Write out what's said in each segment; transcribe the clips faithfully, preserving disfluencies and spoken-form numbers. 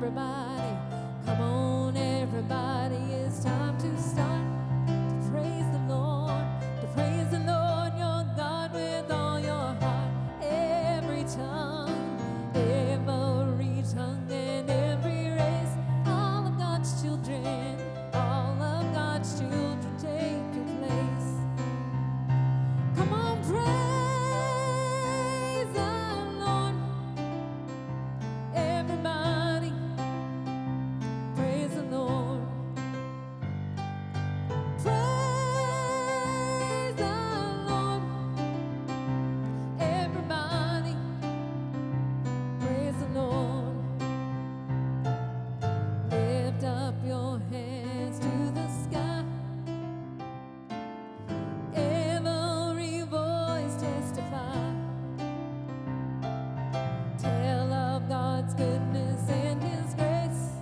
everybody. Come on, everybody. It's time to start to praise the Lord, to praise the Lord your God with all your heart. Every tongue, every tongue and every race, all of God's children, all of God's children, take your place. Come on, praise the Lord. Everybody, praise the Lord. Praise the Lord. Everybody, praise the Lord. Lift up your hands to the sky. Every voice testify. Tell of God's goodness and His grace.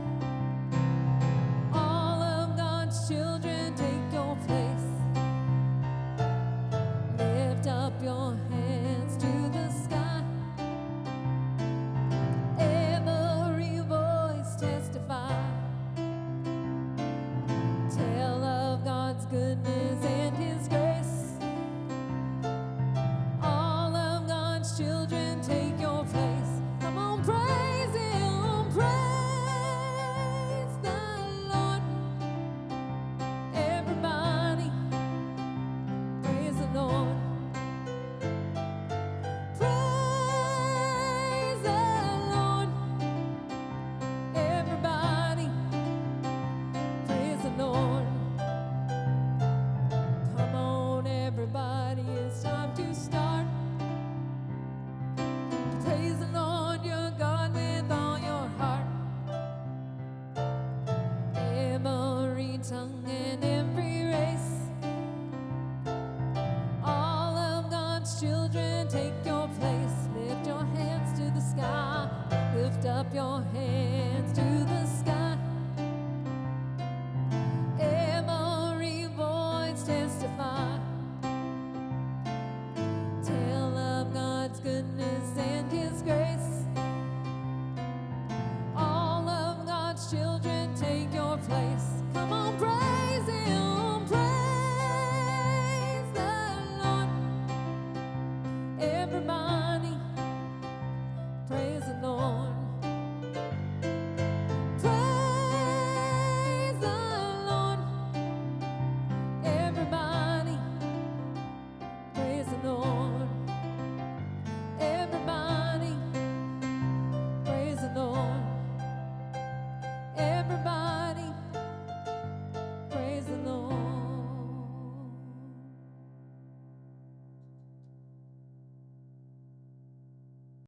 All of God's children, take your place. Lift up your hands to the sky. Every voice testify. Tell of God's goodness and His grace. All of God's children, take your place. Come on, praise Him, praise the Lord. Everybody, praise the Lord. Praise the Lord. Everybody, praise the Lord. Come on, everybody, it's time to start. Praise the Lord your God with all your heart. Every tongue and every race, all of God's children, take your place. Lift your hands to the sky. Lift up your hands to the